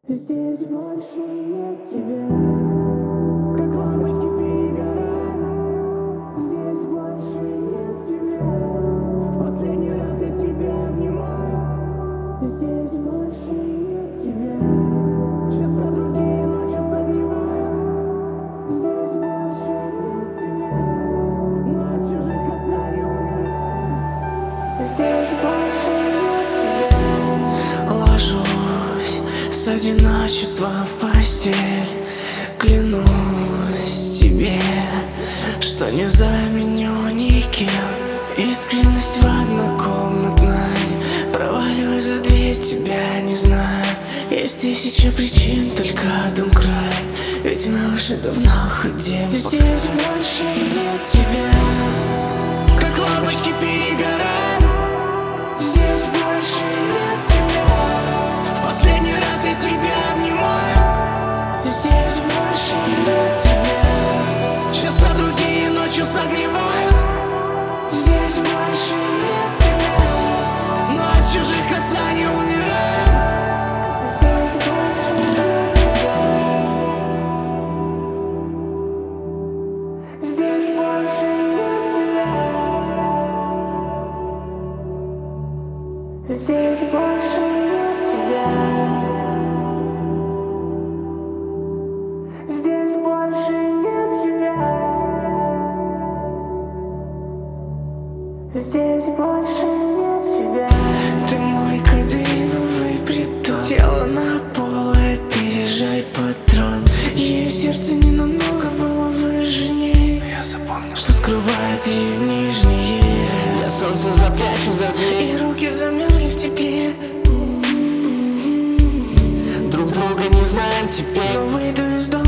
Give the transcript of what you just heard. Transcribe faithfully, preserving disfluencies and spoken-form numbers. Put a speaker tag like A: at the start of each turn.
A: Здесь больше нет тебя, как лампочки перегорают. Здесь больше нет тебя, в последний раз я тебя обнимаю. Здесь больше нет тебя, часто другие ночи согревают. Здесь больше нет тебя, но от чужих касаний умираю. Здесь больше нет тебя.
B: Ложусь с одиночества в постель, клянусь тебе, что не заменю никем. Искренность в однокомнатной, проваливай за дверь, тебя не знаю. Есть тысяча причин, только дом край, ведь мы уже давно худеем. Здесь больше нет тебя, как лампочки перегорают. Здесь больше нет тебя, в последний раз я тебя обнимаю. Здесь больше нет тебя, часто другие ночью согревают. Здесь больше нет тебя, но от чужих касаний умираю.
A: Здесь больше нет тебя. Здесь больше нет тебя. Здесь больше нет тебя. Здесь больше нет тебя.
B: Ты мой кадеиновый притон, тело на поле, пережай патрон. Ее сердце не намного было выше ней. Я запомнил, что скрывает ее нижнее. Я солнце запрячу за дверь, и руки замерзли в тепле. Друг друга не знаем теперь, но выйду из дома.